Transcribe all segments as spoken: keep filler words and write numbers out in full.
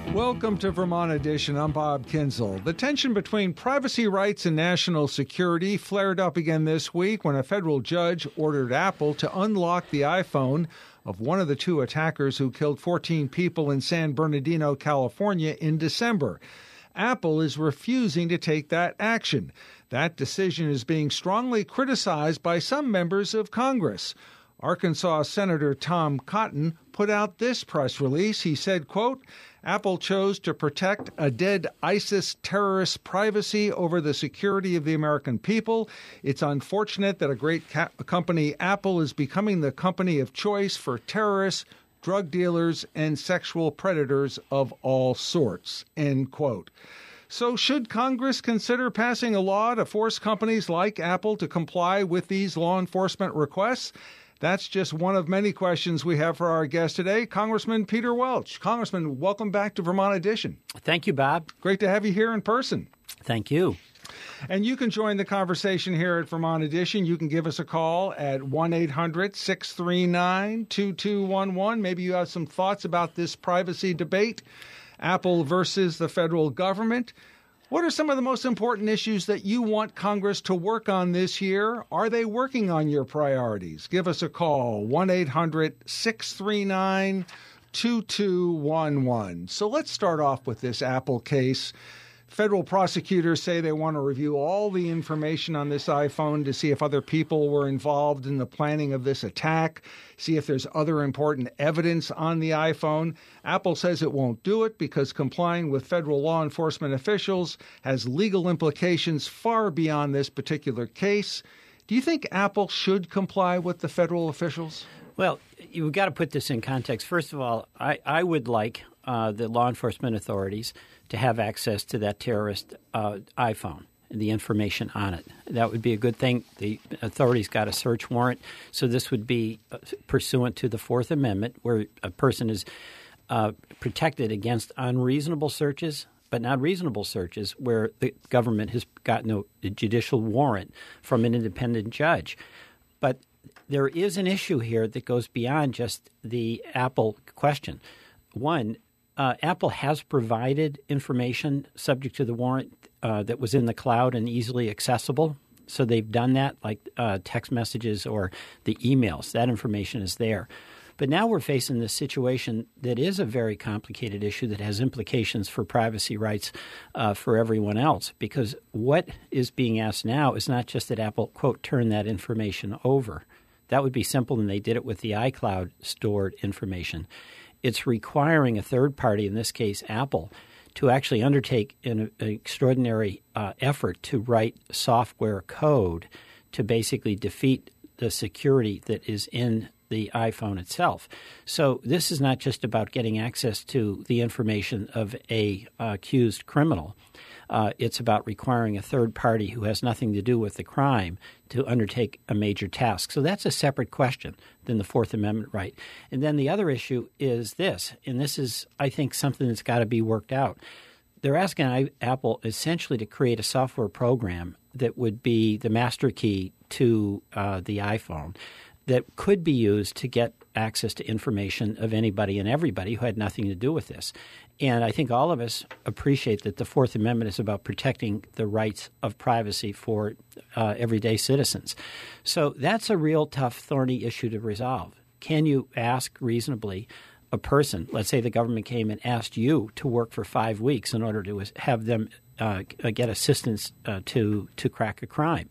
Welcome to Vermont Edition. I'm Bob Kinzel. The tension between privacy rights and national security flared up again this week when a federal judge ordered Apple to unlock the iPhone of one of the two attackers who killed fourteen people in San Bernardino, California in December. Apple is refusing to take that action. That decision is being strongly criticized by some members of Congress. Arkansas Senator Tom Cotton put out this press release. He said, quote, Apple chose to protect a dead ISIS terrorist's privacy over the security of the American people. It's unfortunate that a great ca- company, Apple, is becoming the company of choice for terrorists, drug dealers, and sexual predators of all sorts, end quote. So should Congress consider passing a law to force companies like Apple to comply with these law enforcement requests? That's just one of many questions we have for our guest today, Congressman Peter Welch. Congressman, welcome back to Vermont Edition. Thank you, Bob. Great to have you here in person. Thank you. And you can join the conversation here at Vermont Edition. You can give us a call at one eight hundred six three nine two two one one. Maybe you have some thoughts about this privacy debate, Apple versus the federal government. What are some of the most important issues that you want Congress to work on this year? Are they working on your priorities? Give us a call, one eight hundred six three nine two two one one. So let's start off with this Apple case. Federal prosecutors say they want to review all the information on this iPhone to see if other people were involved in the planning of this attack, see if there's other important evidence on the iPhone. Apple says it won't do it because complying with federal law enforcement officials has legal implications far beyond this particular case. Do you think Apple should comply with the federal officials? Well, you've got to put this in context. First of all, I, I would like uh, the law enforcement authorities to have access to that terrorist uh, iPhone and the information on it. That would be a good thing. The authorities got a search warrant, so this would be uh, pursuant to the Fourth Amendment, where a person is uh, protected against unreasonable searches, but not reasonable searches where the government has gotten a, a judicial warrant from an independent judge. But there is an issue here that goes beyond just the Apple question. One, Uh, Apple has provided information subject to the warrant uh, that was in the cloud and easily accessible. So they've done that, like uh, text messages or the emails. That information is there. But now we're facing this situation that is a very complicated issue that has implications for privacy rights uh, for everyone else. Because what is being asked now is not just that Apple, quote, turn that information over. That would be simple, and they did it with the iCloud stored information. It's requiring a third party, in this case Apple, to actually undertake an, an extraordinary uh, effort to write software code to basically defeat the security that is in the iPhone itself. So this is not just about getting access to the information of a uh, accused criminal. Uh, it's about requiring a third party who has nothing to do with the crime to undertake a major task. So that's a separate question than the Fourth Amendment right. And then the other issue is this, and this is, I think, something that's got to be worked out. They're asking Apple essentially to create a software program that would be the master key to uh, the iPhone that could be used to get access to information of anybody and everybody who had nothing to do with this. And I think all of us appreciate that the Fourth Amendment is about protecting the rights of privacy for uh, everyday citizens. So that's a real tough, thorny issue to resolve. Can you ask reasonably a person, let's say the government came and asked you to work for five weeks in order to have them uh, get assistance uh, to, to crack a crime,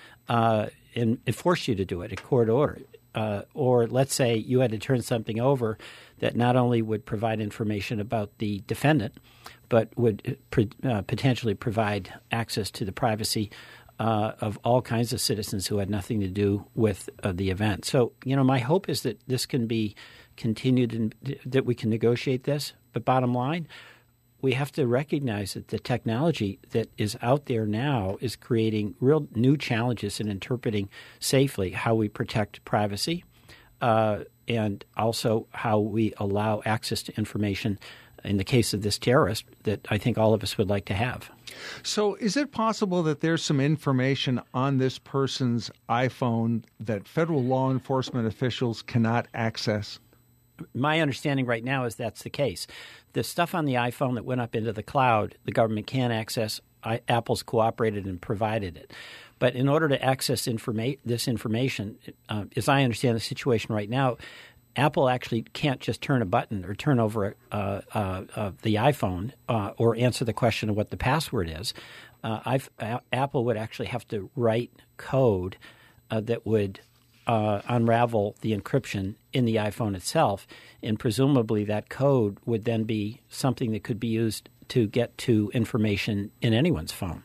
uh, and, and force you to do it, a court order? Uh, or let's say you had to turn something over that not only would provide information about the defendant, but would pre- uh, potentially provide access to the privacy uh, of all kinds of citizens who had nothing to do with uh, the event. So, you know, my hope is that this can be continued and that we can negotiate this. But bottom line, we have to recognize that the technology that is out there now is creating real new challenges in interpreting safely how we protect privacy uh, and also how we allow access to information in the case of this terrorist that I think all of us would like to have. So is it possible that there's some information on this person's iPhone that federal law enforcement officials cannot access? my understanding right now is that's the case. The stuff on the iPhone that went up into the cloud, the government can access. I, Apple's cooperated and provided it. But in order to access informa- this information, uh, as I understand the situation right now, Apple actually can't just turn a button or turn over uh, uh, uh, the iPhone uh, or answer the question of what the password is. Uh, I've, a- Apple would actually have to write code uh, that would uh, unravel the encryption in the iPhone itself, and presumably that code would then be something that could be used to get to information in anyone's phone.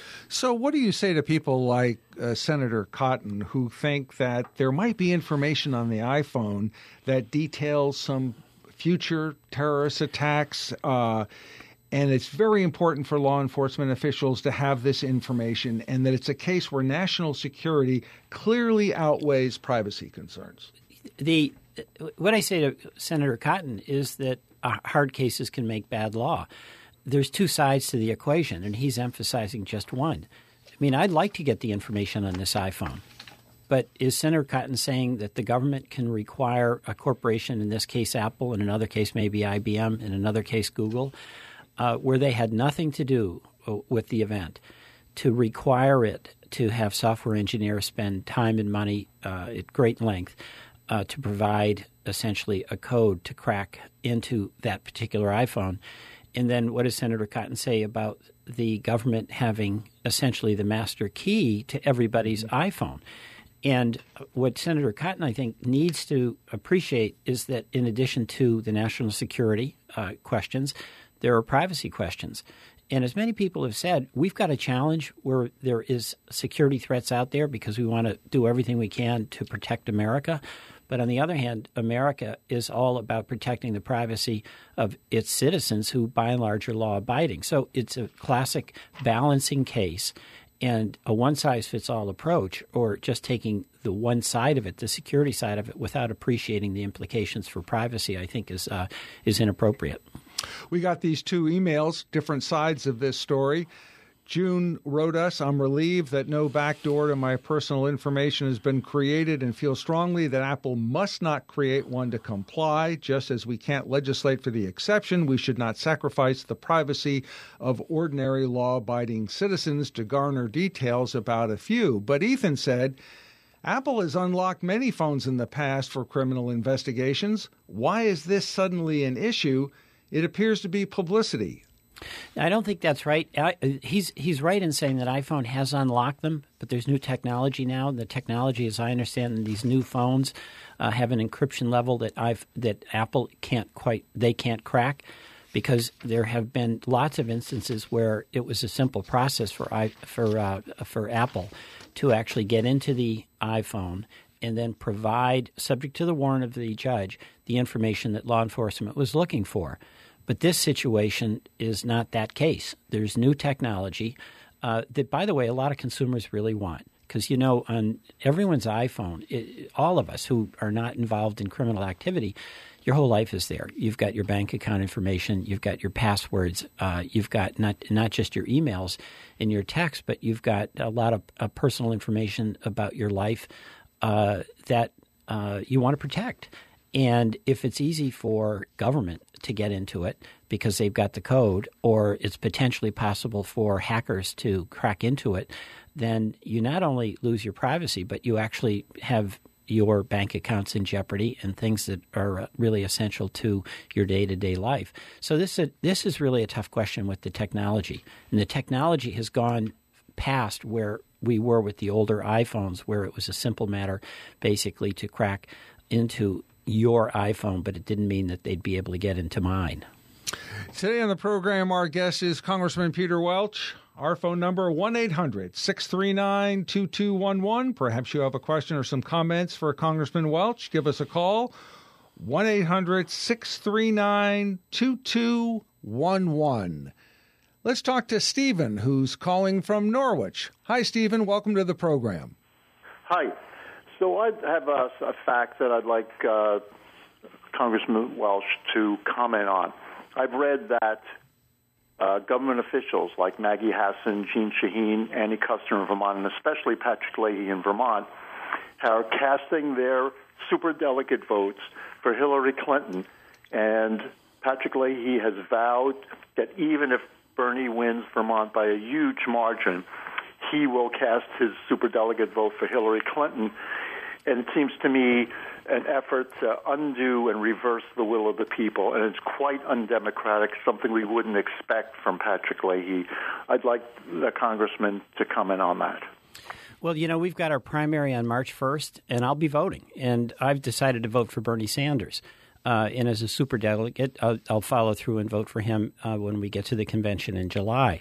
So what do you say to people like uh, Senator Cotton who think that there might be information on the iPhone that details some future terrorist attacks, uh, and it's very important for law enforcement officials to have this information, and that it's a case where national security clearly outweighs privacy concerns? The what I say to Senator Cotton is that uh, hard cases can make bad law. There's two sides to the equation, and he's emphasizing just one. I mean, I'd like to get the information on this iPhone, but is Senator Cotton saying that the government can require a corporation, in this case Apple, in another case maybe I B M, in another case Google, uh, where they had nothing to do with the event, to require it to have software engineers spend time and money uh, at great length uh, to provide essentially a code to crack into that particular iPhone? And then what does Senator Cotton say about the government having essentially the master key to everybody's iPhone? And what Senator Cotton, I think, needs to appreciate is that in addition to the national security uh, questions, there are privacy questions. And as many people have said, we've got a challenge where there is security threats out there because we want to do everything we can to protect America. But on the other hand, America is all about protecting the privacy of its citizens who, by and large, are law-abiding. So it's a classic balancing case, and a one-size-fits-all approach, or just taking the one side of it, the security side of it, without appreciating the implications for privacy, I think is uh, is inappropriate. We got these two emails, different sides of this story. June wrote us, "I'm relieved that no backdoor to my personal information has been created and feel strongly that Apple must not create one to comply. Just as we can't legislate for the exception, we should not sacrifice the privacy of ordinary law-abiding citizens to garner details about a few." But Ethan said, "Apple has unlocked many phones in the past for criminal investigations. Why is this suddenly an issue? It appears to be publicity." I don't think that's right. I, he's he's right in saying that iPhone has unlocked them, but there's new technology now. The technology, as I understand, in these new phones uh, have an encryption level that I've that Apple can't quite they can't crack, because there have been lots of instances where it was a simple process for i for uh, for Apple to actually get into the iPhone and then provide, subject to the warrant of the judge, the information that law enforcement was looking for. But this situation is not that case. There's new technology uh, that, by the way, a lot of consumers really want. Because, you know, on everyone's iPhone, it, all of us who are not involved in criminal activity, your whole life is there. You've got your bank account information. You've got your passwords. Uh, you've got not not just your emails and your texts, but you've got a lot of uh, personal information about your life uh, that uh, you want to protect. And if it's easy for government to get into it because they've got the code, or it's potentially possible for hackers to crack into it, then you not only lose your privacy, but you actually have your bank accounts in jeopardy and things that are really essential to your day-to-day life. So this is, this is really a tough question with the technology. And the technology has gone past where we were with the older iPhones, where it was a simple matter basically to crack into your iPhone, but it didn't mean that they'd be able to get into mine. Today on the program, our guest is Congressman Peter Welch. Our phone number, one eight hundred six three nine two two one one. Perhaps you have a question or some comments for Congressman Welch. Give us a call, one eight hundred six three nine two two one one. Let's talk to Stephen, who's calling from Norwich. Hi, Stephen. Welcome to the program. Hi. So I have a, a fact that I'd like uh, Congressman Welch to comment on. I've read that uh, government officials like Maggie Hassan, Jeanne Shaheen, Annie Kuster in Vermont, and especially Patrick Leahy in Vermont, are casting their superdelegate votes for Hillary Clinton. And Patrick Leahy has vowed that even if Bernie wins Vermont by a huge margin, he will cast his superdelegate vote for Hillary Clinton. And it seems to me an effort to undo and reverse the will of the people, and it's quite undemocratic, something we wouldn't expect from Patrick Leahy. I'd like the congressman to comment on that. Well, you know, we've got our primary on March first, and I'll be voting. And I've decided to vote for Bernie Sanders. Uh, and as a superdelegate, I'll, I'll follow through and vote for him uh, when we get to the convention in July.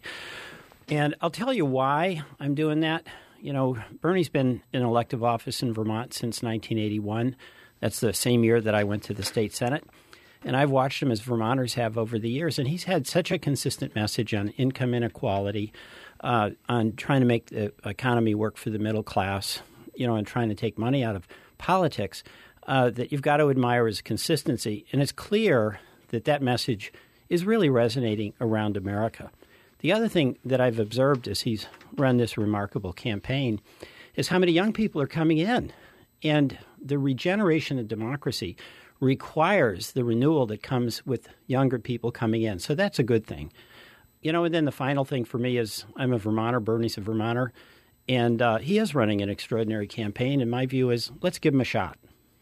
And I'll tell you why I'm doing that. You know, Bernie's been in elective office in Vermont since nineteen eighty-one. That's the same year that I went to the state Senate. And I've watched him as Vermonters have over the years. And he's had such a consistent message on income inequality, uh, on trying to make the economy work for the middle class, you know, and trying to take money out of politics, uh, that you've got to admire his consistency. And it's clear that that message is really resonating around America. The other thing that I've observed as he's run this remarkable campaign is how many young people are coming in. And the regeneration of democracy requires the renewal that comes with younger people coming in. So that's a good thing. You know, and then the final thing for me is I'm a Vermonter, Bernie's a Vermonter, and uh, he is running an extraordinary campaign. And my view is let's give him a shot.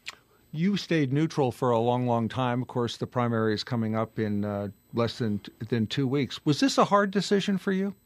You stayed neutral for a long, long time. Of course, the primary is coming up in uh, less than than two weeks. Was this a hard decision for you?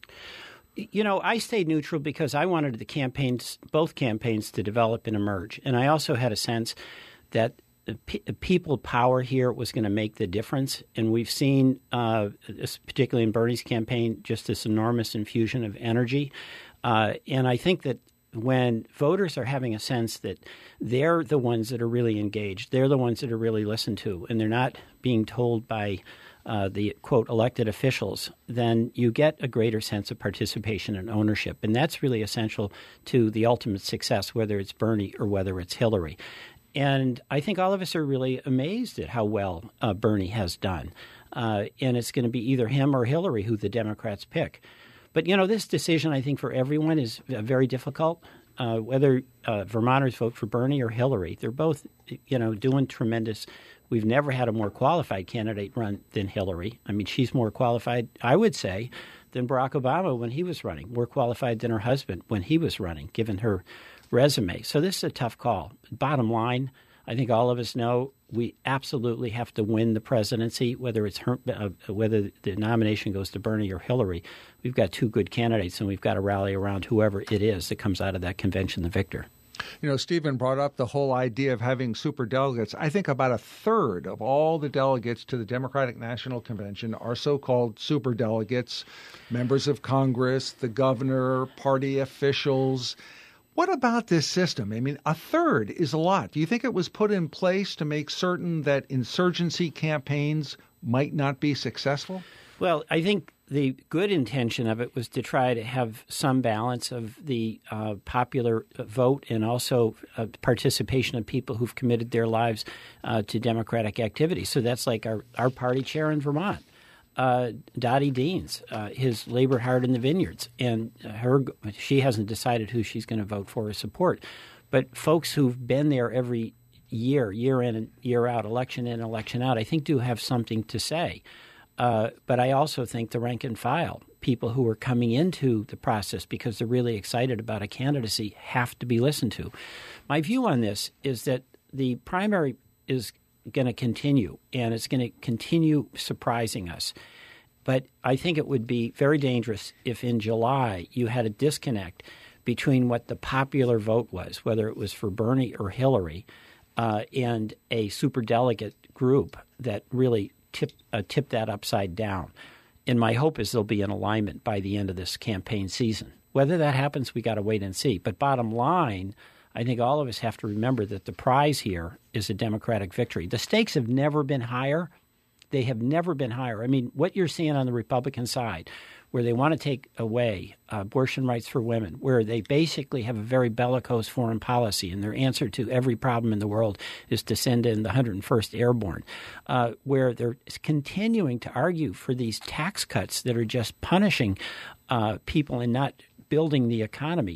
You know, I stayed neutral because I wanted the campaigns, both campaigns, to develop and emerge. And I also had a sense that p- people power here was going to make the difference. And we've seen, uh, particularly in Bernie's campaign, just this enormous infusion of energy. Uh, and I think that when voters are having a sense that they're the ones that are really engaged, they're the ones that are really listened to, and they're not being told by uh, the, quote, elected officials, then you get a greater sense of participation and ownership. And that's really essential to the ultimate success, whether it's Bernie or whether it's Hillary. And I think all of us are really amazed at how well uh, Bernie has done. Uh, and it's going to be either him or Hillary who the Democrats pick. But, you know, this decision, I think, for everyone is very difficult, uh, whether uh, Vermonters vote for Bernie or Hillary. They're both, you know, doing tremendous. We've never had a more qualified candidate run than Hillary. I mean, she's more qualified, I would say, than Barack Obama when he was running, more qualified than her husband when he was running, given her resume. So this is a tough call. Bottom line, I think all of us know we absolutely have to win the presidency, whether it's her, uh, whether the nomination goes to Bernie or Hillary. We've got two good candidates, and we've got to rally around whoever it is that comes out of that convention the victor. You know, Stephen brought up the whole idea of having superdelegates. I think about a third of all the delegates to the Democratic National Convention are so-called superdelegates, members of Congress, the governor, party officials. What about this system? I mean, a third is a lot. Do you think it was put in place to make certain that insurgency campaigns might not be successful? Well, I think the good intention of it was to try to have some balance of the uh, popular vote and also uh, participation of people who've committed their lives uh, to democratic activity. So that's like our, our party chair in Vermont. Uh, Dottie Deans, uh, his labor hard in the vineyards, and her she hasn't decided who she's going to vote for or support. But folks who've been there every year, year in and year out, election in, election out, I think do have something to say. Uh, but I also think the rank and file, people who are coming into the process because they're really excited about a candidacy, have to be listened to. My view on this is that the primary is going to continue, and it's going to continue surprising us. But I think it would be very dangerous if in July you had a disconnect between what the popular vote was, whether it was for Bernie or Hillary, uh, and a superdelegate group that really tip, uh, tipped that upside down. And my hope is there'll be an alignment by the end of this campaign season. Whether that happens, we got to wait and see. But bottom line, I think all of us have to remember that the prize here is a Democratic victory. The stakes have never been higher. They have never been higher. I mean, what you're seeing on the Republican side, where they want to take away uh, abortion rights for women, where they basically have a very bellicose foreign policy, and their answer to every problem in the world is to send in the one hundred first Airborne, uh, where they're continuing to argue for these tax cuts that are just punishing uh, people and not building the economy.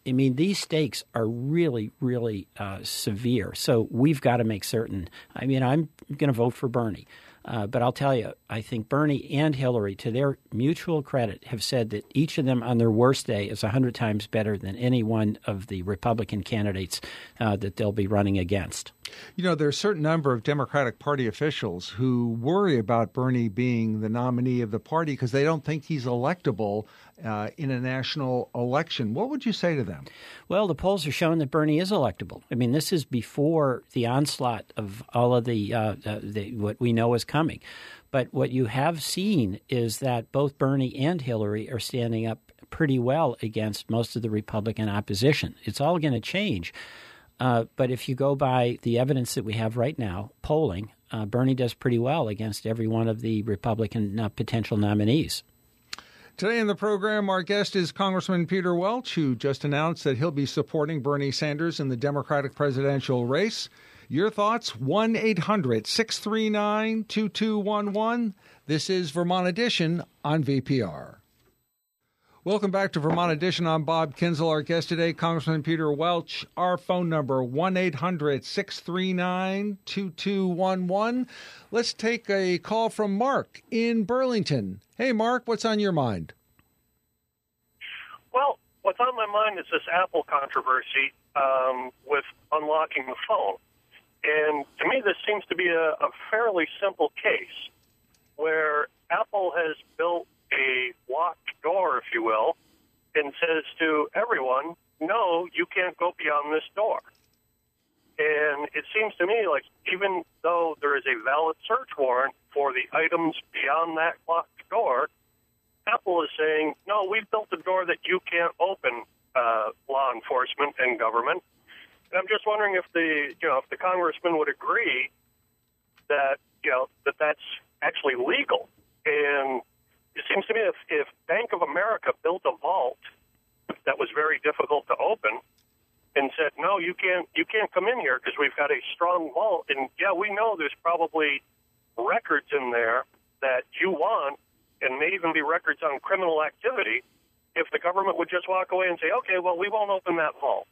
I mean, these stakes are really, really uh, severe. So we've got to make certain. I mean, I'm going to vote for Bernie. Uh, but I'll tell you, I think Bernie and Hillary, to their mutual credit, have said that each of them on their worst day is one hundred times better than any one of the Republican candidates uh, that they'll be running against. You know, there are a certain number of Democratic Party officials who worry about Bernie being the nominee of the party because they don't think he's electable uh, in a national election. What would you say to them? Well, the polls are showing that Bernie is electable. I mean, this is before the onslaught of all of the, uh, uh, the what we know is coming. But what you have seen is that both Bernie and Hillary are standing up pretty well against most of the Republican opposition. It's all going to change. Uh, but if you go by the evidence that we have right now, polling, uh, Bernie does pretty well against every one of the Republican uh, potential nominees. Today in the program, our guest is Congressman Peter Welch, who just announced that he'll be supporting Bernie Sanders in the Democratic presidential race. Your thoughts, one eight hundred six three nine two two one one. This is Vermont Edition on V P R. Welcome back to Vermont Edition. I'm Bob Kinzel. Our guest today, Congressman Peter Welch. Our phone number, one eight hundred six three nine two two one one. Let's take a call from Mark in Burlington. Hey, Mark, what's on your mind? Well, what's on my mind is this Apple controversy um, with unlocking the phone. And to me, this seems to be a, a fairly simple case where Apple has built a locked door, if you will, and says to everyone, no, you can't go beyond this door. And it seems to me like even though there is a valid search warrant for the items beyond that locked door, Apple is saying, no, we've built a door that you can't open, uh, law enforcement and government. And I'm just wondering if the, you know, if the congressman would agree that, you know, that that's actually legal. And it seems to me if, if Bank of America built a vault that was very difficult to open and said, no, you can't you can't come in here because we've got a strong vault, and yeah, we know there's probably records in there that you want and may even be records on criminal activity, if the government would just walk away and say, okay, well, we won't open that vault.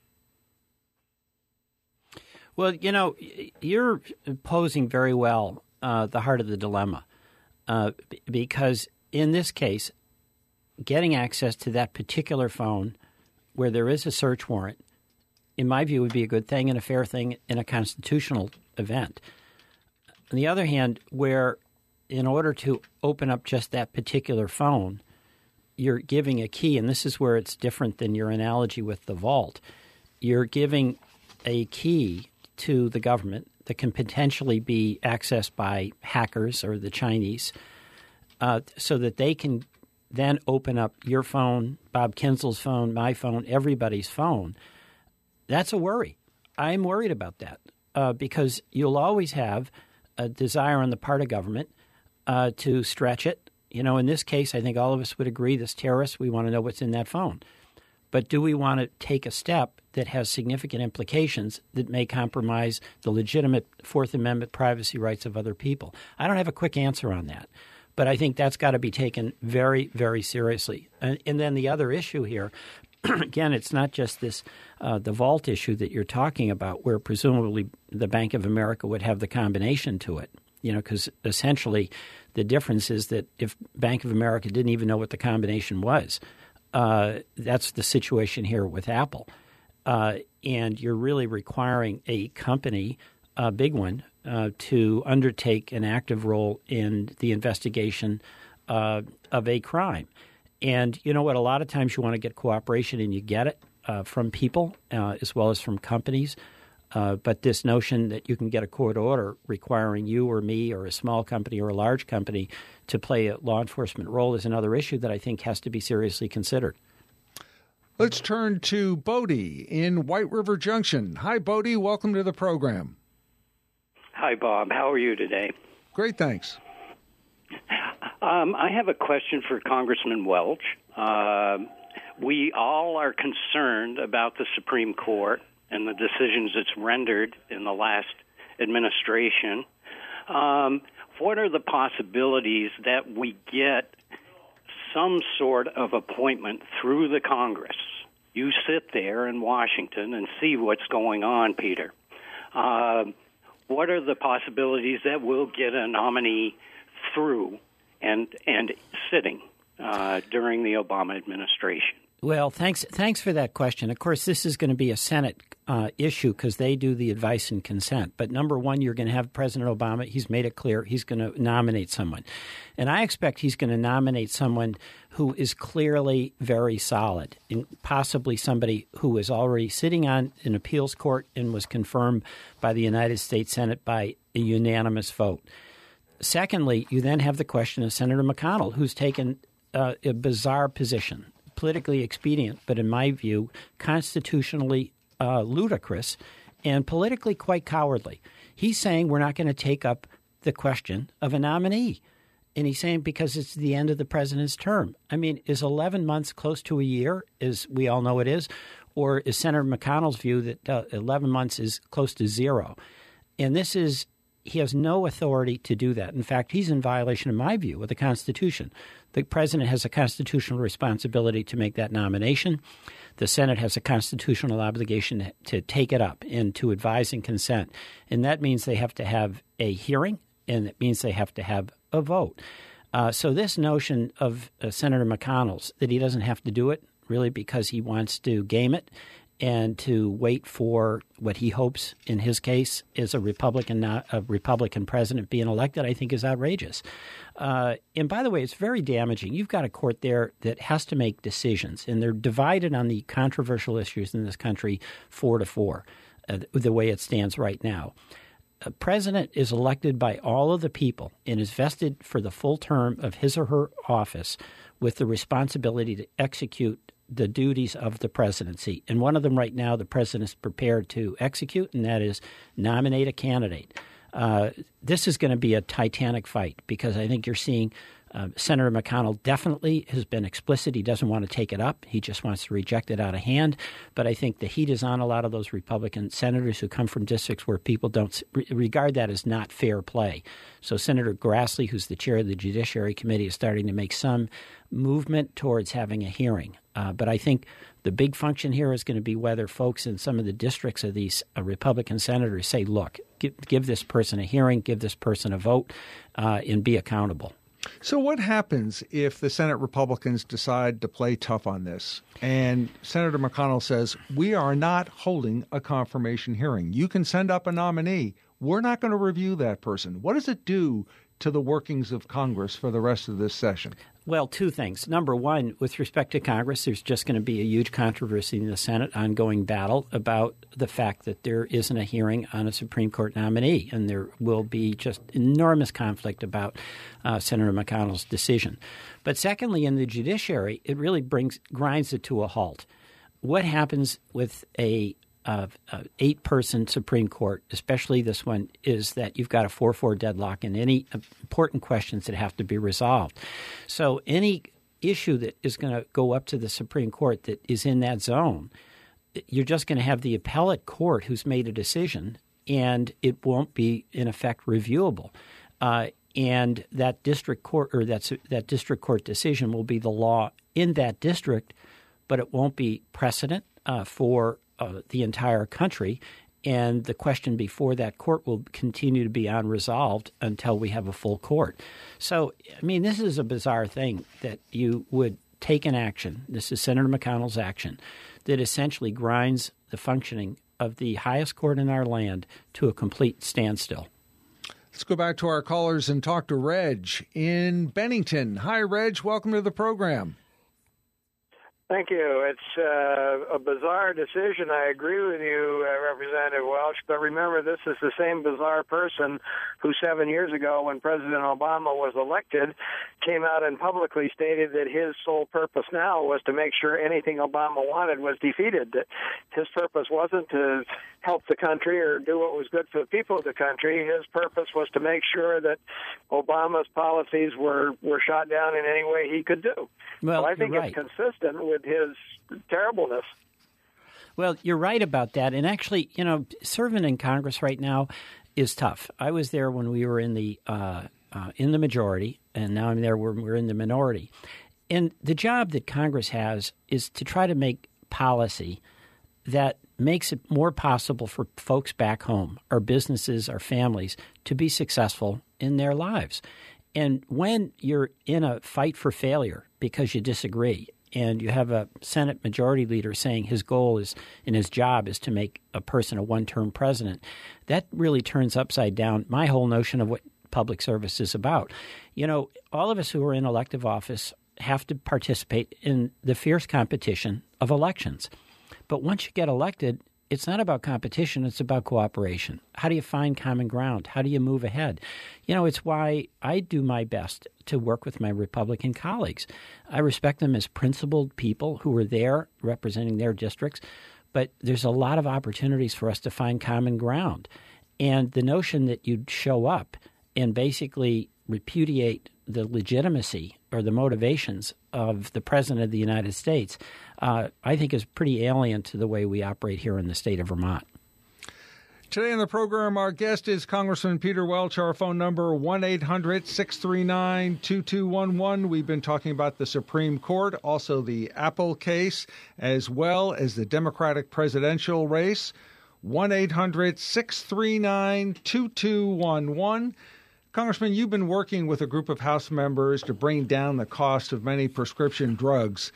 Well, you know, you're posing very well uh, the heart of the dilemma uh, because in this case, getting access to that particular phone where there is a search warrant, in my view, would be a good thing and a fair thing in a constitutional event. On the other hand, where in order to open up just that particular phone, you're giving a key, and this is where it's different than your analogy with the vault. You're giving a key to the government that can potentially be accessed by hackers or the Chinese, Uh, so that they can then open up your phone, Bob Kinzel's phone, my phone, everybody's phone. That's a worry. I'm worried about that uh, because you'll always have a desire on the part of government uh, to stretch it. You know, in this case, I think all of us would agree this terrorist, we want to know what's in that phone. But do we want to take a step that has significant implications that may compromise the legitimate Fourth Amendment privacy rights of other people? I don't have a quick answer on that. But I think that's got to be taken very, very seriously. And, and then the other issue here, again, it's not just this uh, the vault issue that you're talking about, where presumably the Bank of America would have the combination to it. You know, because essentially the difference is that if Bank of America didn't even know what the combination was, uh, that's the situation here with Apple. Uh, and you're really requiring a company, a big one, Uh, to undertake an active role in the investigation uh, of a crime. And you know what? A lot of times you want to get cooperation, and you get it uh, from people uh, as well as from companies. Uh, but this notion that you can get a court order requiring you or me or a small company or a large company to play a law enforcement role is another issue that I think has to be seriously considered. Let's turn to Bodie in White River Junction. Hi, Bodie. Welcome to the program. Hi, Bob. How are you today? Great, thanks. Um, I have a question for Congressman Welch. Uh, we all are concerned about the Supreme Court and the decisions it's rendered in the last administration. Um, what are the possibilities that we get some sort of appointment through the Congress You sit there in Washington and see what's going on, Peter. Uh, what are the possibilities that we'll get a nominee through and and sitting uh, during the Obama administration? Well, thanks thanks for that question. Of course, this is going to be a Senate uh, issue because they do the advice and consent. But number one, you're going to have President Obama. He's made it clear he's going to nominate someone. And I expect he's going to nominate someone who is clearly very solid, and possibly somebody who is already sitting on an appeals court and was confirmed by the United States Senate by a unanimous vote. Secondly, you then have the question of Senator McConnell, who's taken uh, a bizarre position. Politically expedient, but in my view, constitutionally uh, ludicrous and politically quite cowardly. He's saying we're not going to take up the question of a nominee. And he's saying because it's the end of the president's term. I mean, is eleven months close to a year, as we all know it is? Or is Senator McConnell's view that uh, eleven months is close to zero? And this is he has no authority to do that. In fact, he's in violation, in my view, of the Constitution. The president has a constitutional responsibility to make that nomination. The Senate has a constitutional obligation to take it up and to advise and consent. And that means they have to have a hearing, and it means they have to have a vote. Uh, so this notion of uh, Senator McConnell's, that he doesn't have to do it really because he wants to game it and to wait for what he hopes, in his case, is a Republican not a Republican president being elected, I think is outrageous. Uh, and by the way, it's very damaging. You've got a court there that has to make decisions, and they're divided on the controversial issues in this country four to four, uh, the way it stands right now. A president is elected by all of the people and is vested for the full term of his or her office with the responsibility to execute the duties of the presidency. And one of them right now the president is prepared to execute, and that is nominate a candidate. Uh, this is going to be a titanic fight because I think you're seeing uh, Senator McConnell definitely has been explicit. He doesn't want to take it up. He just wants to reject it out of hand. But I think the heat is on a lot of those Republican senators who come from districts where people don't re- regard that as not fair play. So Senator Grassley, who's the chair of the Judiciary Committee, is starting to make some movement towards having a hearing. Uh, but I think the big function here is going to be whether folks in some of the districts of these uh, Republican senators say, look, give, give this person a hearing, give this person a vote, uh, and be accountable. So what happens if the Senate Republicans decide to play tough on this and Senator McConnell says, we are not holding a confirmation hearing? You can send up a nominee. We're not going to review that person. What does it do to the workings of Congress for the rest of this session? Well, two things. Number one, with respect to Congress, there's just going to be a huge controversy in the Senate, ongoing battle about the fact that there isn't a hearing on a Supreme Court nominee, and there will be just enormous conflict about uh, Senator McConnell's decision. But secondly, in the judiciary, it really brings grinds it to a halt. What happens with a of uh, eight-person Supreme Court, especially this one, is that you've got a four four deadlock and any important questions that have to be resolved. So any issue that is going to go up to the Supreme Court that is in that zone, you're just going to have the appellate court who's made a decision, and it won't be, in effect, reviewable. Uh, and that district court or that's, that district court decision will be the law in that district, but it won't be precedent uh, for Uh, the entire country, and the question before that court will continue to be unresolved until we have a full court. So, I mean, this is a bizarre thing that you would take an action, this is Senator McConnell's action, that essentially grinds the functioning of the highest court in our land to a complete standstill. Let's go back to our callers and talk to Reg in Bennington. Hi, Reg. Welcome to the program. Thank you. It's uh, a bizarre decision. I agree with you, uh, Representative Welch, but remember, this is the same bizarre person who seven years ago, when President Obama was elected, came out and publicly stated that his sole purpose now was to make sure anything Obama wanted was defeated. That his purpose wasn't to help the country or do what was good for the people of the country. His purpose was to make sure that Obama's policies were, were shot down in any way he could do. Well, so I think you're it's right. consistent with his terribleness. Well, you're right about that. And actually, you know, serving in Congress right now is tough. I was there when we were in the uh, uh, in the majority, and now I'm there when we're in the minority. And the job that Congress has is to try to make policy that makes it more possible for folks back home, our businesses, our families, to be successful in their lives. And when you're in a fight for failure because you disagree, and you have a Senate Majority Leader saying his goal is, and his job is to make a person a one-term president, that really turns upside down my whole notion of what public service is about. You know, all of us who are in elective office have to participate in the fierce competition of elections. But once you get elected, it's not about competition, it's about cooperation. How do you find common ground? How do you move ahead? You know, it's why I do my best to work with my Republican colleagues. I respect them as principled people who are there representing their districts, but there's a lot of opportunities for us to find common ground. And the notion that you'd show up and basically repudiate the legitimacy or the motivations of the President of the United States, uh, I think is pretty alien to the way we operate here in the state of Vermont. Today on the program, our guest is Congressman Peter Welch. Our phone number, one eight hundred six three nine two two one one. We've been talking about the Supreme Court, also the Apple case, as well as the Democratic presidential race. one eight hundred six three nine two two one one. Congressman, you've been working with a group of House members to bring down the cost of many prescription drugs.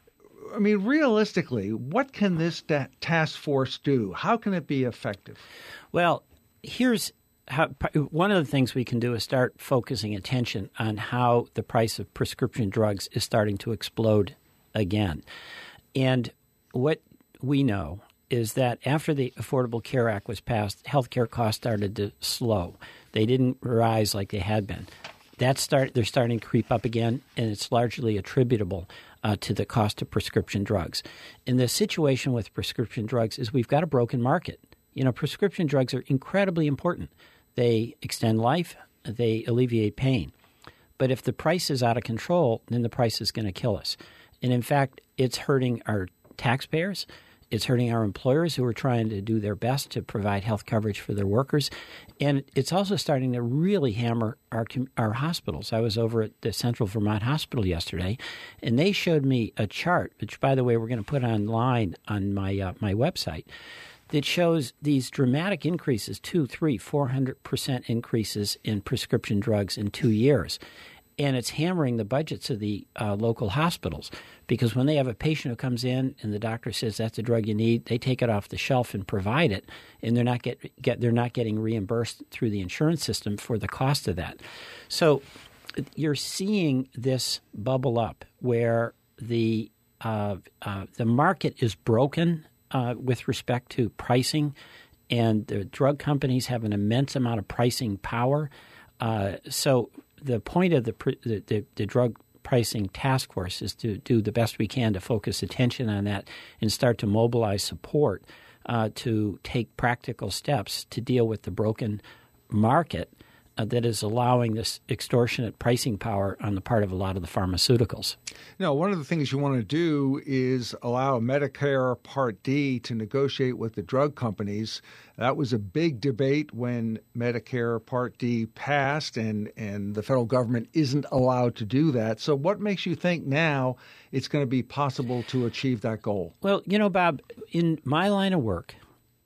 I mean, realistically, what can this da- task force do? How can it be effective? Well, here's how, one of the things we can do is start focusing attention on how the price of prescription drugs is starting to explode again. And what we know is that after the Affordable Care Act was passed, healthcare costs started to slow. They didn't rise like they had been. That start, they're starting to creep up again, and it's largely attributable uh, to the cost of prescription drugs. And the situation with prescription drugs is we've got a broken market. You know, prescription drugs are incredibly important. They extend life. They alleviate pain. But if the price is out of control, then the price is going to kill us. And in fact, it's hurting our taxpayers. It's hurting our employers who are trying to do their best to provide health coverage for their workers. And it's also starting to really hammer our our hospitals. I was over at the Central Vermont Hospital yesterday, and they showed me a chart, which, by the way, we're going to put online on my uh, my website, that shows these dramatic increases, two, three, four hundred percent increases in prescription drugs in two years. And it's hammering the budgets of the uh, local hospitals, because when they have a patient who comes in and the doctor says that's the drug you need, they take it off the shelf and provide it, and they're not get, get they're not getting reimbursed through the insurance system for the cost of that. So you're seeing this bubble up where the uh, uh, the market is broken uh, with respect to pricing, and the drug companies have an immense amount of pricing power. Uh, so the point of the, the, the, the drug pricing task force is to do the best we can to focus attention on that and start to mobilize support uh, to take practical steps to deal with the broken market uh, that is allowing this extortionate pricing power on the part of a lot of the pharmaceuticals. Now, one of the things you want to do is allow Medicare Part D to negotiate with the drug companies. That was a big debate when Medicare Part D passed, and, and the federal government isn't allowed to do that. So what makes you think now it's going to be possible to achieve that goal? Well, you know, Bob, in my line of work,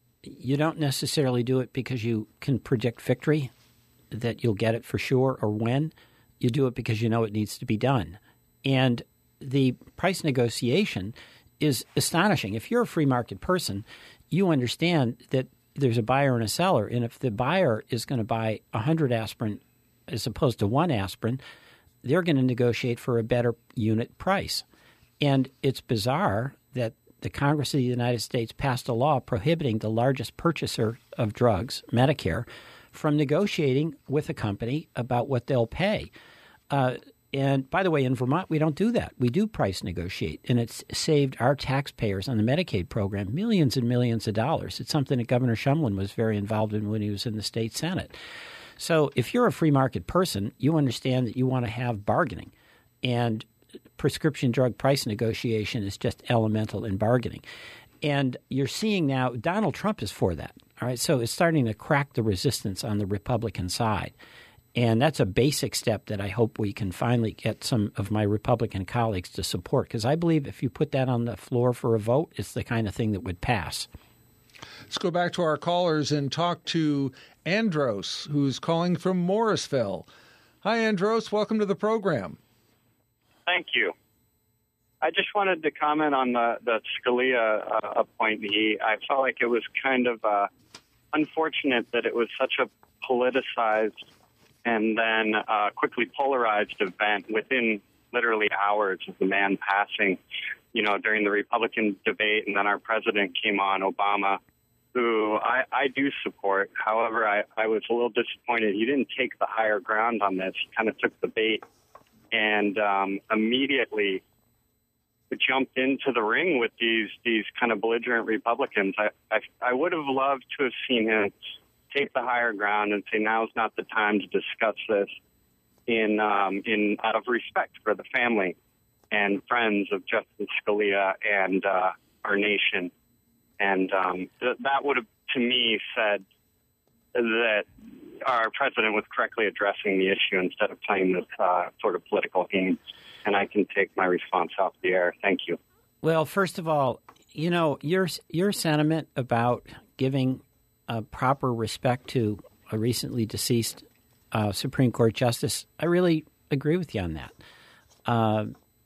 you don't necessarily do it because you can predict victory, that you'll get it for sure or when. You do it because you know it needs to be done. And the price negotiation is astonishing. If you're a free market person, you understand that there's a buyer and a seller. And if the buyer is going to buy one hundred aspirin as opposed to one aspirin, they're going to negotiate for a better unit price. And it's bizarre that the Congress of the United States passed a law prohibiting the largest purchaser of drugs, Medicare, from negotiating with a company about what they'll pay. Uh, and by the way, in Vermont, we don't do that. We do price negotiate, and it's saved our taxpayers on the Medicaid program millions and millions of dollars. It's something that Governor Shumlin was very involved in when he was in the state Senate. So if you're a free market person, you understand that you want to have bargaining, and prescription drug price negotiation is just elemental in bargaining. And you're seeing now Donald Trump is for that. All right, so it's starting to crack the resistance on the Republican side. And that's a basic step that I hope we can finally get some of my Republican colleagues to support, because I believe if you put that on the floor for a vote, it's the kind of thing that would pass. Let's go back to our callers and talk to Andros, who's calling from Morrisville. Hi, Andros. Welcome to the program. Thank you. I just wanted to comment on the, the Scalia uh, appointee. I felt like it was kind of uh, unfortunate that it was such a politicized and then uh, quickly polarized event within literally hours of the man passing, you know, during the Republican debate. And then our president came on, Obama, who I, I do support. However, I, I was a little disappointed. He didn't take the higher ground on this. He kind of took the bait and um, immediately jumped into the ring with these these kind of belligerent Republicans. I, I, I would have loved to have seen him take the higher ground and say now's not the time to discuss this in um, in out of respect for the family and friends of Justice Scalia and uh, our nation. And um, th- that would have, to me, said that our president was correctly addressing the issue instead of playing this uh, sort of political game. And I can take my response off the air. Thank you. Well, first of all, you know, your your sentiment about giving uh, proper respect to a recently deceased uh, Supreme Court justice, I really agree with you on that. Uh,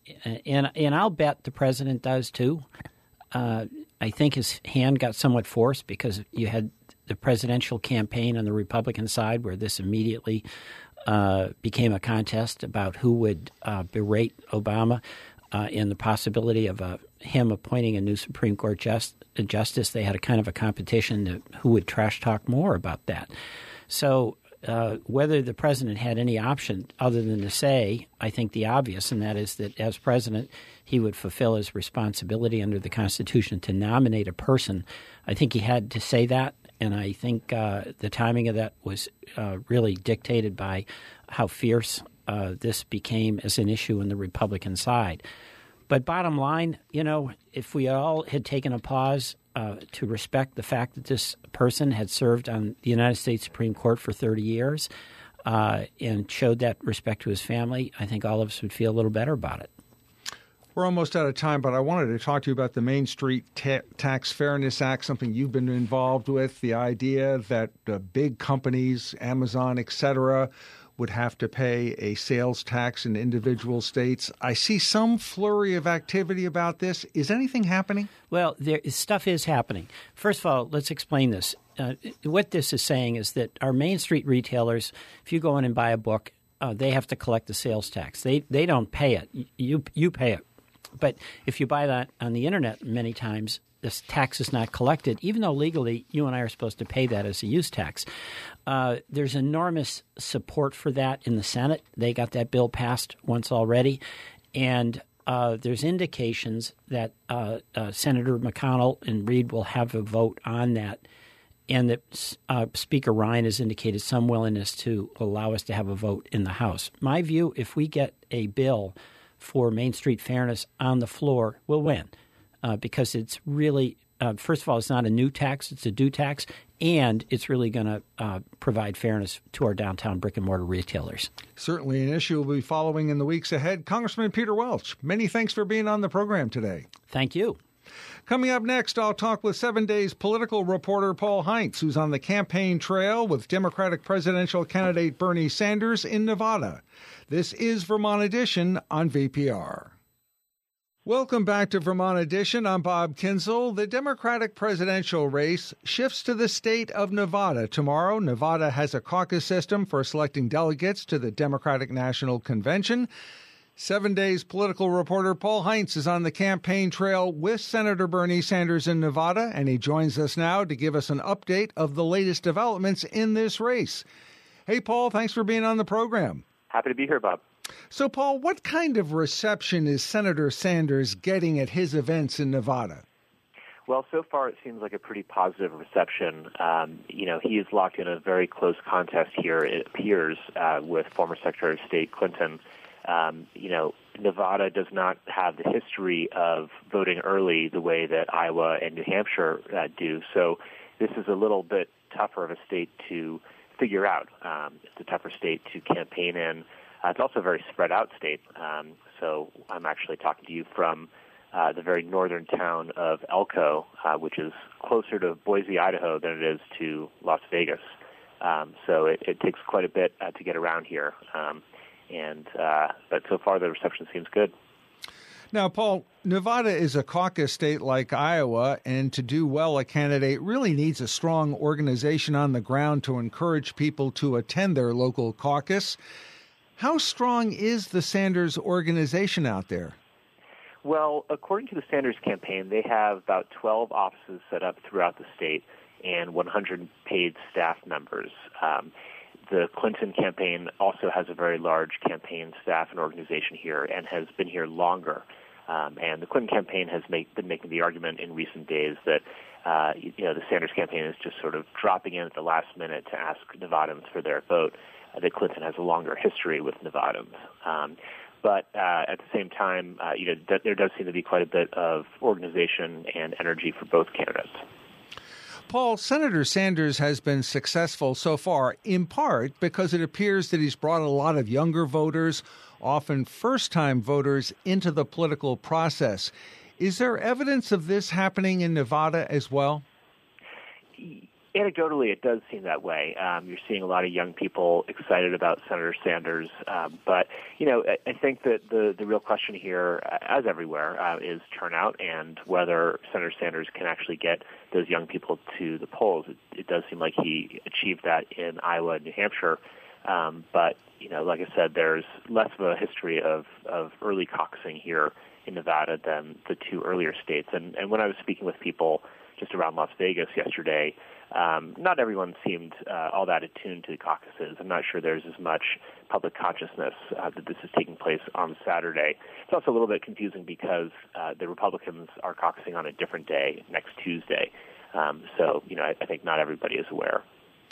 and and I'll bet the president does too. Uh, I think his hand got somewhat forced because you had the presidential campaign on the Republican side where this immediately uh, became a contest about who would uh, berate Obama uh, and the possibility of uh, him appointing a new Supreme Court just, justice. They had a kind of a competition to who would trash talk more about that. So uh, whether the president had any option other than to say, I think the obvious, and that is that as president, he would fulfill his responsibility under the Constitution to nominate a person. I think he had to say that, and I think uh, the timing of that was uh, really dictated by how fierce uh, this became as an issue in the Republican side. But bottom line, you know, if we all had taken a pause uh, to respect the fact that this person had served on the United States Supreme Court for thirty years uh, and showed that respect to his family, I think all of us would feel a little better about it. We're almost out of time, but I wanted to talk to you about the Main Street Ta- Tax Fairness Act, something you've been involved with, the idea that uh, big companies, Amazon, et cetera, would have to pay a sales tax in individual states. I see some flurry of activity about this. Is anything happening? Well, there, stuff is happening. First of all, let's explain this. Uh, what this is saying is that our Main Street retailers, if you go in and buy a book, uh, they have to collect the sales tax. They they don't pay it. You you pay it. But if you buy that on the Internet, many times this tax is not collected, even though legally you and I are supposed to pay that as a use tax. Uh, there's enormous support for that in the Senate. They got that bill passed once already. And uh, there's indications that uh, uh, Senator McConnell and Reid will have a vote on that, and that uh, Speaker Ryan has indicated some willingness to allow us to have a vote in the House. My view, if we get a bill for Main Street fairness on the floor, will win uh, because it's really, uh, first of all, it's not a new tax, it's a due tax, and it's really going to uh, provide fairness to our downtown brick-and-mortar retailers. Certainly an issue we'll be following in the weeks ahead. Congressman Peter Welch, many thanks for being on the program today. Thank you. Coming up next, I'll talk with Seven Days political reporter Paul Heinz, who's on the campaign trail with Democratic presidential candidate Bernie Sanders in Nevada. This is Vermont Edition on V P R. Welcome back to Vermont Edition. I'm Bob Kinzel. The Democratic presidential race shifts to the state of Nevada tomorrow. Nevada has a caucus system for selecting delegates to the Democratic National Convention. Seven Days political reporter Paul Heinz is on the campaign trail with Senator Bernie Sanders in Nevada, and he joins us now to give us an update of the latest developments in this race. Hey, Paul, thanks for being on the program. Happy to be here, Bob. So, Paul, what kind of reception is Senator Sanders getting at his events in Nevada? Well, so far it seems like a pretty positive reception. Um, you know, he is locked in a very close contest here, it appears, uh, with former Secretary of State Clinton. Um, you know, Nevada does not have the history of voting early the way that Iowa and New Hampshire uh, do. So this is a little bit tougher of a state to figure out. Um, it's a tougher state to campaign in. Uh, it's also a very spread out state. Um, so I'm actually talking to you from uh, the very northern town of Elko, uh, which is closer to Boise, Idaho than it is to Las Vegas. Um, so it, it takes quite a bit uh, to get around here. Um, and uh, but so far the reception seems good. Now, Paul, Nevada is a caucus state like Iowa, and to do well, a candidate really needs a strong organization on the ground to encourage people to attend their local caucus. How strong is the Sanders organization out there? Well, according to the Sanders campaign, they have about twelve offices set up throughout the state and one hundred paid staff members. Um, the Clinton campaign also has a very large campaign staff and organization here and has been here longer. Um, and the Clinton campaign has make, been making the argument in recent days that uh, you know the Sanders campaign is just sort of dropping in at the last minute to ask Nevadans for their vote. Uh, that Clinton has a longer history with Nevadans. Um, but uh, at the same time, uh, you know, th- there does seem to be quite a bit of organization and energy for both candidates. Paul, Senator Sanders has been successful so far, in part because it appears that he's brought a lot of younger voters, often first-time voters, into the political process. Is there evidence of this happening in Nevada as well? Anecdotally, it does seem that way. Um, you're seeing a lot of young people excited about Senator Sanders. Um, but, you know, I, I think that the, the real question here, uh, as everywhere, uh, is turnout and whether Senator Sanders can actually get those young people to the polls. It, it does seem like he achieved that in Iowa and New Hampshire. Um, but, you know, like I said, there's less of a history of, of early caucusing here in Nevada than the two earlier states. And, and when I was speaking with people just around Las Vegas yesterday, Um, not everyone seemed uh, all that attuned to the caucuses. I'm not sure there's as much public consciousness uh, that this is taking place on Saturday. It's also a little bit confusing because uh, the Republicans are caucusing on a different day, next Tuesday. Um, so, you know, I, I think not everybody is aware.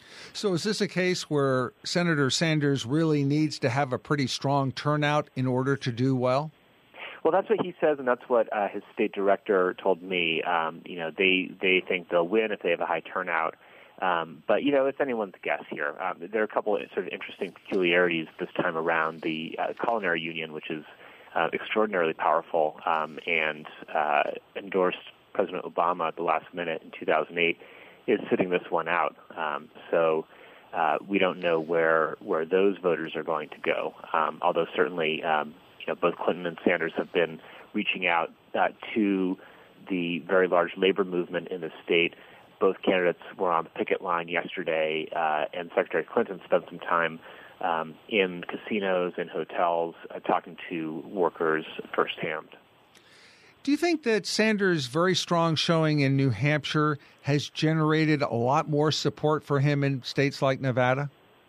So is this a case where Senator Sanders really needs to have a pretty strong turnout in order to do well? Well, that's what he says, and that's what uh, his state director told me. Um, you know, they they think they'll win if they have a high turnout. Um, but, you know, it's anyone's guess here. Um, there are a couple of sort of interesting peculiarities this time around. The uh, Culinary Union, which is uh, extraordinarily powerful um, and uh, endorsed President Obama at the last minute in two thousand eight, is sitting this one out. Um, so uh, we don't know where where those voters are going to go, um, although certainly um, you know, both Clinton and Sanders have been reaching out uh, to the very large labor movement in the state. Both candidates were on the picket line yesterday, uh, and Secretary Clinton spent some time um, in casinos and hotels uh, talking to workers firsthand. Do you think that Sanders' very strong showing in New Hampshire has generated a lot more support for him in states like Nevada?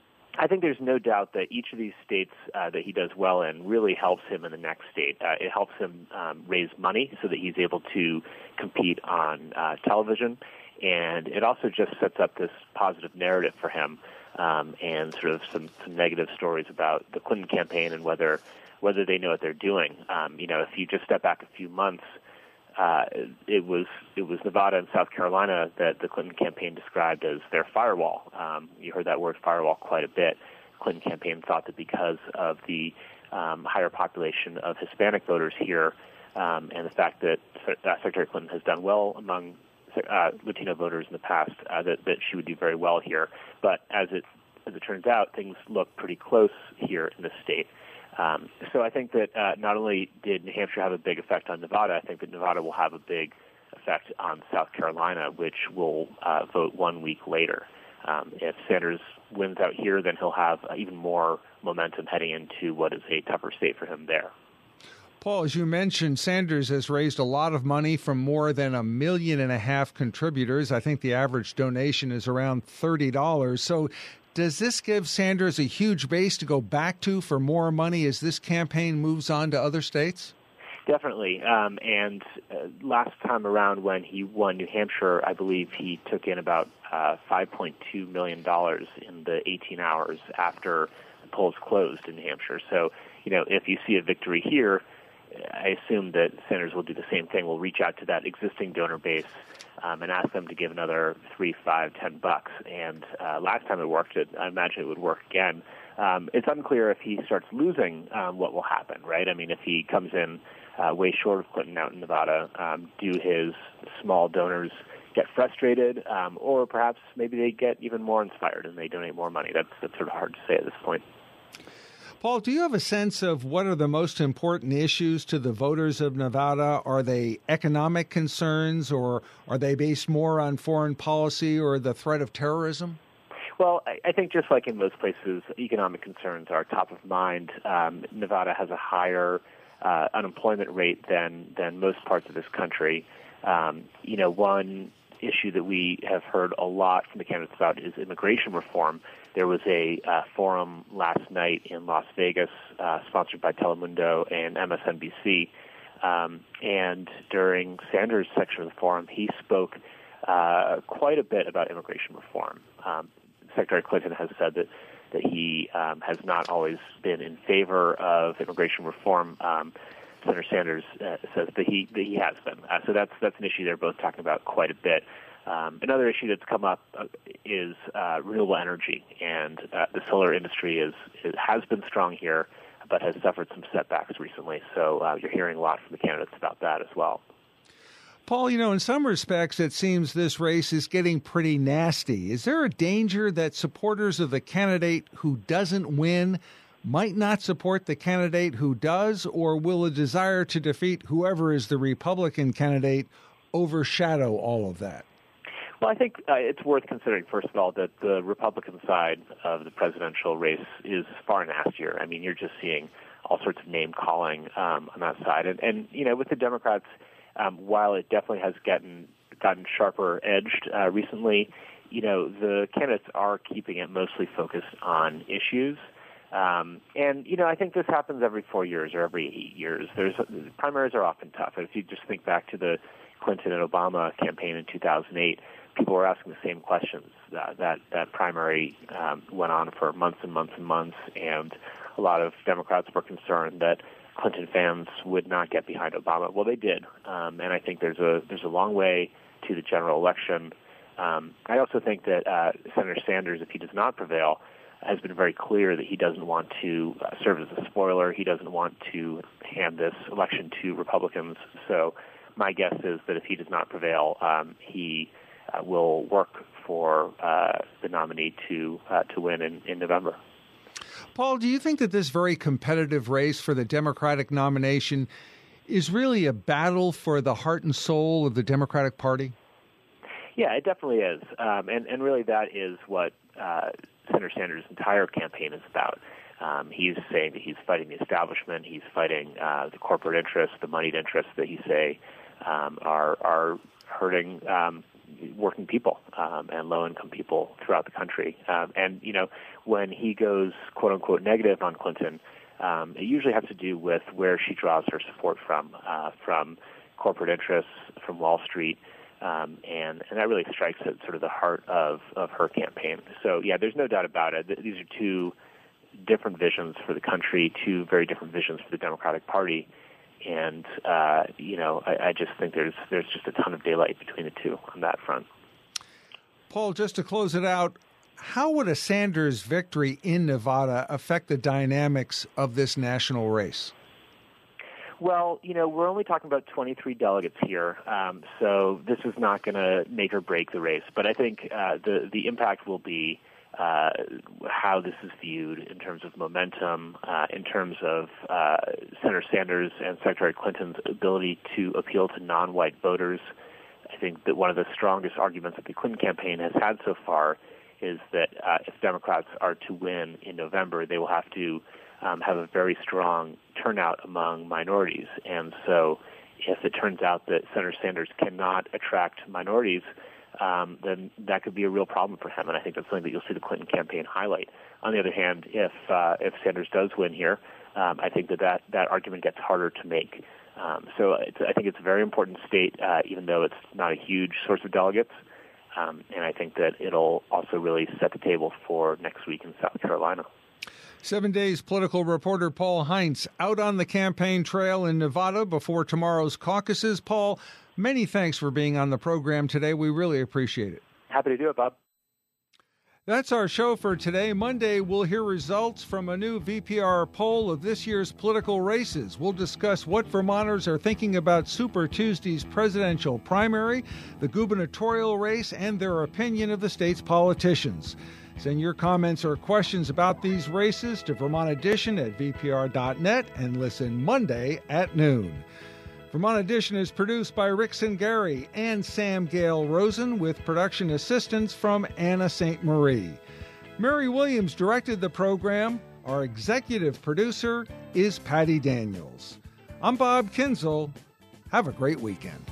I think there's no doubt that each of these states uh, that he does well in really helps him in the next state. Uh, it helps him um, raise money so that he's able to compete on uh, television, and it also just sets up this positive narrative for him um, and sort of some, some negative stories about the Clinton campaign and whether whether they know what they're doing. Um, you know, if you just step back a few months, Uh, it was it was Nevada and South Carolina that the Clinton campaign described as their firewall. Um, you heard that word firewall quite a bit. Clinton campaign thought that because of the um, higher population of Hispanic voters here um, and the fact that uh, Secretary Clinton has done well among uh, Latino voters in the past, uh, that, that she would do very well here. But as it as it turns out, things look pretty close here in the state. Um, so I think that uh, not only did New Hampshire have a big effect on Nevada, I think that Nevada will have a big effect on South Carolina, which will uh, vote one week later. Um, if Sanders wins out here, then he'll have uh, even more momentum heading into what is a tougher state for him there. Paul, as you mentioned, Sanders has raised a lot of money from more than a million and a half contributors. I think the average donation is around thirty dollars. So does this give Sanders a huge base to go back to for more money as this campaign moves on to other states? Definitely. Um, and uh, last time around when he won New Hampshire, I believe he took in about uh, five point two million dollars in the eighteen hours after the polls closed in New Hampshire. So, you know, if you see a victory here, I assume that Sanders will do the same thing. We'll reach out to that existing donor base um, and ask them to give another three, five, ten bucks. And uh, last time it worked, it, I imagine it would work again. Um, it's unclear if he starts losing um, what will happen, right? I mean, if he comes in uh, way short of Clinton out in Nevada, um, do his small donors get frustrated, um, or perhaps maybe they get even more inspired and they donate more money? That's, that's sort of hard to say at this point. Paul, do you have a sense of what are the most important issues to the voters of Nevada? Are they economic concerns, or are they based more on foreign policy or the threat of terrorism? Well, I think just like in most places, economic concerns are top of mind. Um, Nevada has a higher uh, unemployment rate than, than most parts of this country. Um, you know, one issue that we have heard a lot from the candidates about is immigration reform. There was a uh, forum last night in Las Vegas, uh, sponsored by Telemundo and M S N B C. Um, and during Sanders' section of the forum, he spoke uh, quite a bit about immigration reform. Um, Secretary Clinton has said that, that he um, has not always been in favor of immigration reform. Um, Senator Sanders uh, says that he that he has been. Uh, so that's that's an issue they're both talking about quite a bit. Um, another issue that's come up uh, is uh, renewable energy, and uh, the solar industry is, is has been strong here, but has suffered some setbacks recently. So uh, you're hearing a lot from the candidates about that as well. Paul, you know, in some respects, it seems this race is getting pretty nasty. Is there a danger that supporters of the candidate who doesn't win might not support the candidate who does, or will a desire to defeat whoever is the Republican candidate overshadow all of that? Well, I think uh, it's worth considering, first of all, that the Republican side of the presidential race is far nastier. I mean, you're just seeing all sorts of name-calling um, on that side. And, and, you know, with the Democrats, um, while it definitely has gotten, gotten sharper-edged uh, recently, you know, the candidates are keeping it mostly focused on issues. Um, and, you know, I think this happens every four years or every eight years. There's primaries are often tough. If you just think back to the Clinton and Obama campaign in two thousand eight, people were asking the same questions. Uh, that that primary um, went on for months and months and months, and a lot of Democrats were concerned that Clinton fans would not get behind Obama. Well, they did, um, and I think there's a there's a long way to the general election. Um, I also think that uh, Senator Sanders, if he does not prevail, has been very clear that he doesn't want to uh, serve as a spoiler. He doesn't want to hand this election to Republicans. So my guess is that if he does not prevail, um, he uh, will work for uh, the nominee to uh, to win in, in November. Paul, do you think that this very competitive race for the Democratic nomination is really a battle for the heart and soul of the Democratic Party? Yeah, it definitely is. Um, and, and really that is what uh, Senator Sanders' entire campaign is about. Um, he's saying that he's fighting the establishment. He's fighting uh, the corporate interests, the moneyed interests that he say um, are are hurting um, working people um, and low-income people throughout the country. Um, and, you know, when he goes, quote-unquote, negative on Clinton, um, it usually has to do with where she draws her support from, uh, from corporate interests, from Wall Street, Um, and, and that really strikes at sort of the heart of, of her campaign. So, yeah, there's no doubt about it. These are two different visions for the country, two very different visions for the Democratic Party. And, uh, you know, I, I just think there's there's just a ton of daylight between the two on that front. Paul, just to close it out, how would a Sanders victory in Nevada affect the dynamics of this national race? Well, you know, we're only talking about twenty-three delegates here, um, so this is not going to make or break the race. But I think uh, the the impact will be uh, how this is viewed in terms of momentum, uh, in terms of uh, Senator Sanders and Secretary Clinton's ability to appeal to non-white voters. I think that one of the strongest arguments that the Clinton campaign has had so far is that uh, if Democrats are to win in November, they will have to Um, have a very strong turnout among minorities. And so if it turns out that Senator Sanders cannot attract minorities, um, then that could be a real problem for him. And I think that's something that you'll see the Clinton campaign highlight. On the other hand, if uh, if Sanders does win here, um, I think that, that that argument gets harder to make. Um, so it's, I think it's a very important state, uh, even though it's not a huge source of delegates. Um, and I think that it'll also really set the table for next week in South Carolina. Seven Days political reporter Paul Heinz out on the campaign trail in Nevada before tomorrow's caucuses. Paul, many thanks for being on the program today. We really appreciate it. Happy to do it, Bob. That's our show for today. Monday, we'll hear results from a new V P R poll of this year's political races. We'll discuss what Vermonters are thinking about Super Tuesday's presidential primary, the gubernatorial race, and their opinion of the state's politicians. Send your comments or questions about these races to Vermont Edition at v p r dot net and listen Monday at noon. Vermont Edition is produced by Rick Singari and Sam Gale Rosen with production assistance from Anna Saint Marie. Mary Williams directed the program. Our executive producer is Patty Daniels. I'm Bob Kinzel. Have a great weekend.